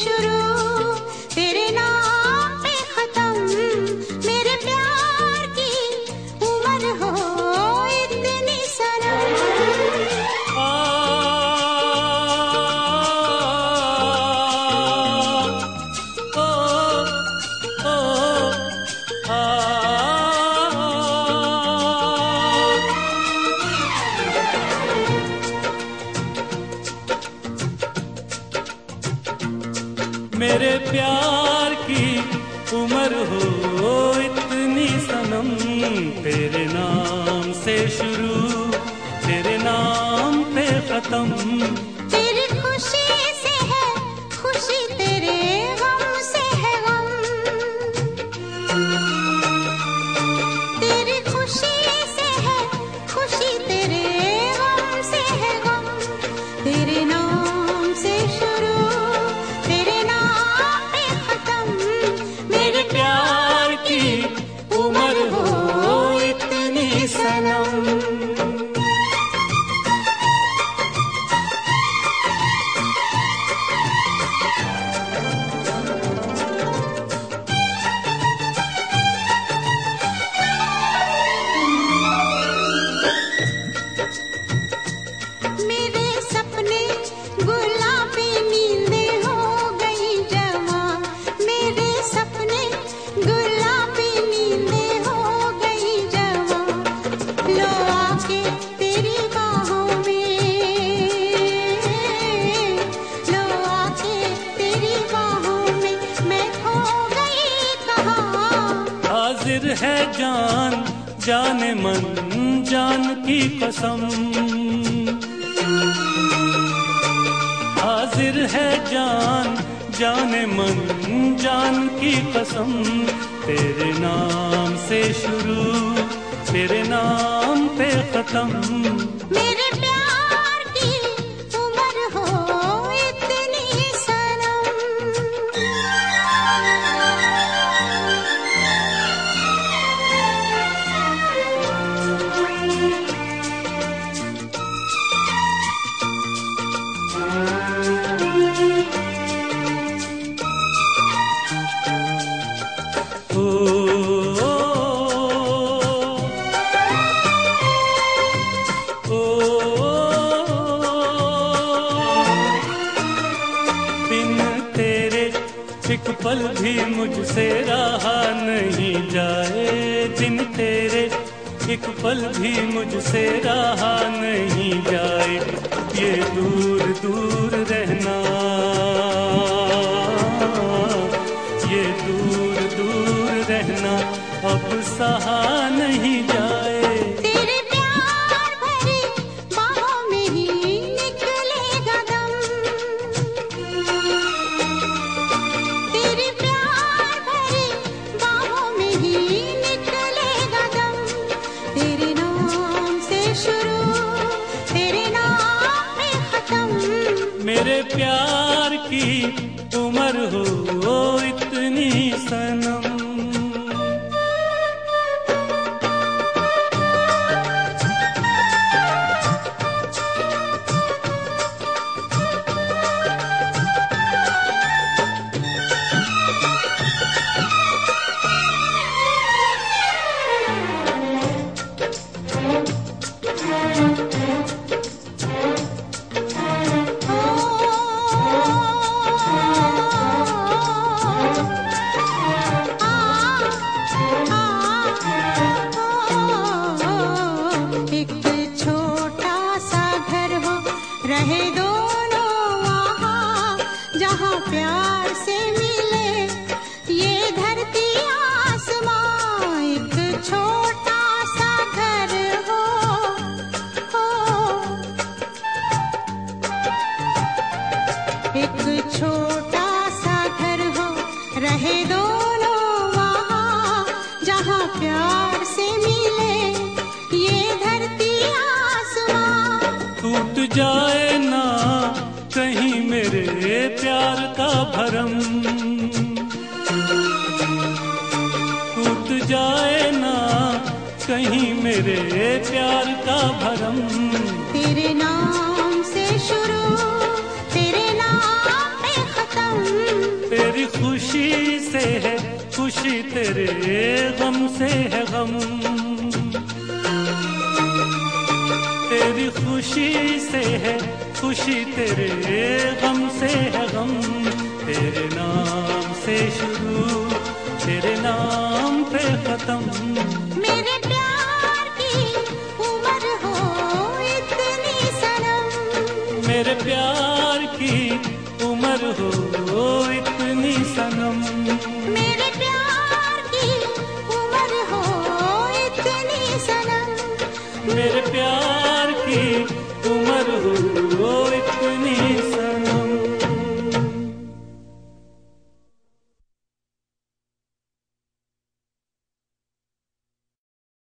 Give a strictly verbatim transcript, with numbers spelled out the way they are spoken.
शुरू, तेरे नाम पे खत्म। मेरे प्यार की उम्र हो इतनी सनम। मेरे प्यार की उम्र हो इतनी सनम। तेरे नाम से शुरू, तेरे नाम पे खत्म। तेरी खुशी से है खुशी, तेरे गम से है गम। तेरी खुशी से है खुशी, तेरे गम से है गम। तेरे नाम से शुरू, तेरे नाम पे खत्म। मेरे प्यार की उम्र हो इतनी सनम। मेरे सपने गुलाबी नींदें हो गई जवां। मेरे सपने गुलाबी नींदें हो गई जवां। लो आके तेरी बाहों में, लो आके तेरी बाहों में मैं खो गई कहाँ। हाजिर है जान जाने मन जान की कसम। हाजिर है जान जाने मन जान की कसम। तेरे नाम से शुरू, तेरे नाम पे खत्म। मेरे प्यार की उम्र हो इतनी सनम। ओ, ओ, ओ, बिन तेरे एक पल भी मुझसे रहा नहीं जाए। बिन तेरे एक पल भी मुझसे रहा नहीं जाए। ये दूर दूर रहना, ये दूर दूर रहना अब सहा नहीं जाए। तेरे प्यार भरी बाहों में ही निकलेगा दम। तेरे प्यार भरी बाहों में ही निकलेगा दम। तेरे नाम से शुरू, तेरे नाम पे खत्म। मेरे प्यार की उम्र हो इतनी सनम। एक छोटा सा घर हो, रहे दोनों वहाँ जहाँ प्यार से मिले ये धरती आसमां। एक छोटा सा घर हो, हो एक छोटा सा घर हो, रहे दोनों वहाँ जहाँ प्यार से मिले ये धरती आसमां। टूट जाए ना कहीं मेरे प्यार का भरम। टूट जाए ना कहीं मेरे प्यार का भरम। तेरे नाम से शुरू, तेरे नाम पे खत्म। तेरी खुशी से है खुशी, तेरे गम से है गम। तेरी खुशी से है खुशी, तेरे गम से है गम। तेरे नाम से शुरू, तेरे नाम पे खत्म। मेरे प्यार की उम्र हो इतनी सनम, मेरे प्यार की उम्र हो इतनी सनम। मेरे प्यार की उम्र हो इतनी सनम, मेरे प्यार